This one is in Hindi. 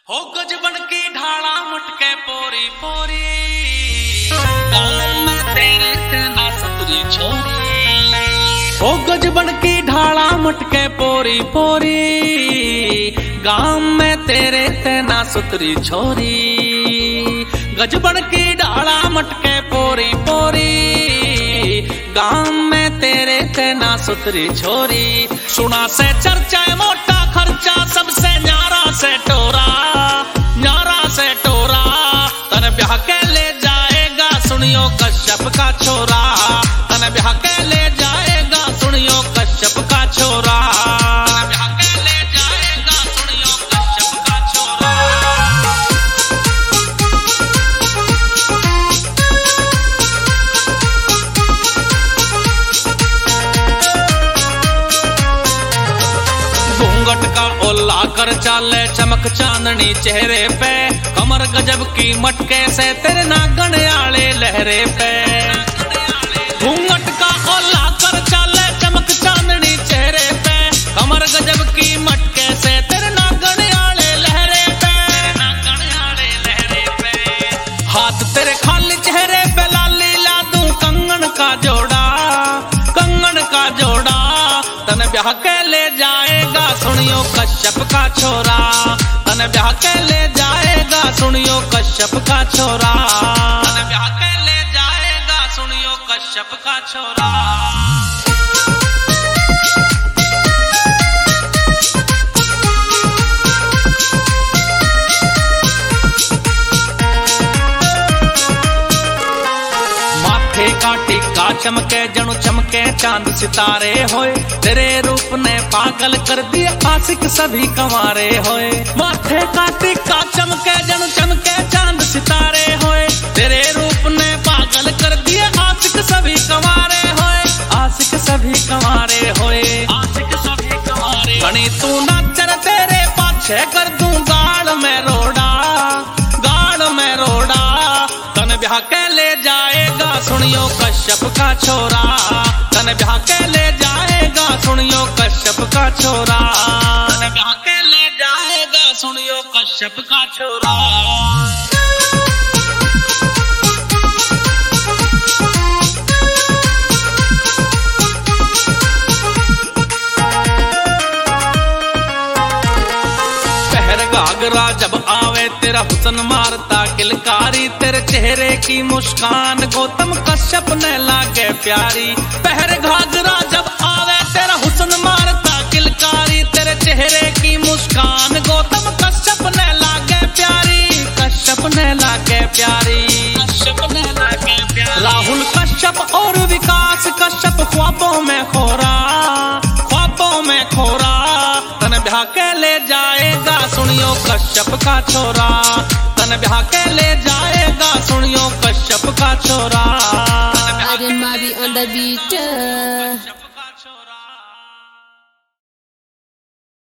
हो गज बन की ढाला मुटके पोरी पोरी, गाँव में तेरे तेना सतरी छोरी। हो गज बन की ढाला मुटके पोरी पोरी, गाँव में तेरे तेना सुतरी छोरी। गज बन की ढाला मटके पोरी पोरी, गाँव में तेरे तेना सुतरी छोरी। सुना से चर्चा मोटा खर्चा सबसे न्यारा से टोरा, न्यारा से टोरा। तन ब्याह के ले जाएगा सुनियो कश्यप का छोरा, तन ब्याह के ले जाएगा सुनियो कश्यप का छोरा। तन ब्याह के ले जाएगा सुनियो कश्यप का छोरा। घूंघट का ओला कर चाले चमक चांदनी चेहरे पे, कमर गजब की मटके से तेरे नागन आले लहरे पे। घूंघट का ओला कर चाले चमक चांदनी चेहरे पे, कमर गजब की मटके से तेरे नागन आले लहरे पे, नागन आले लहरे पे। हाथ तेरे खाली चेहरे पे लाली ला दूं कंगन का जोड़ा, कंगन का जोड़ा। तन ब्याह के ले जाएगा सुनियो कश्यप का छोरा, तन ब्याह के ले जाएगा सुनियो कश्यप का छोरा। तन ब्याह के ले जाएगा सुनियो कश्यप का छोरा। का टिक्का चमके जणु चमके चांद सितारे होए, तेरे रूप ने पागल कर दिए आशिक सभी कंवारे होए। माथे का टिक्का चमके जणु चमके चांद सितारे होए, तेरे रूप ने पागल कर दिए आशिक सभी कंवारे होए, आशिक सभी कंवारे होए, आशिक सभी कंवारे। घणी तू नाचर तेरे पाछे कर दूं गाड़ में रोड़ा, गाड़ में रोड़ा। तन ब्याह के ले जाएगा सुनियो कश्यप का छोरा, तन ब्याह के ले जाएगा सुनियो कश्यप का छोरा। तन ब्याह के ले जाएगा सुनियो कश्यप का छोरा। घाघरा जब आवे तेरा हुस्न मारता किलकारी, तेरे चेहरे की मुस्कान गौतम कश्यप ने लागे प्यारी। पहर घाघरा जब आवे तेरा हुस्न मारता किलकारी, तेरे चेहरे की मुस्कान गौतम कश्यप ने लागे प्यारी, कश्यप ने लागे प्यारी, कश्यप ने लागे प्यारी। राहुल कश्यप और विकास कश्यप ख्वाबों में खोरा, ख्वाबों में खोरा। तन ब्याह के ले जाएगा सुनियो कश्यप का छोरा, तन ब्याह के ले जाएगा सुनियो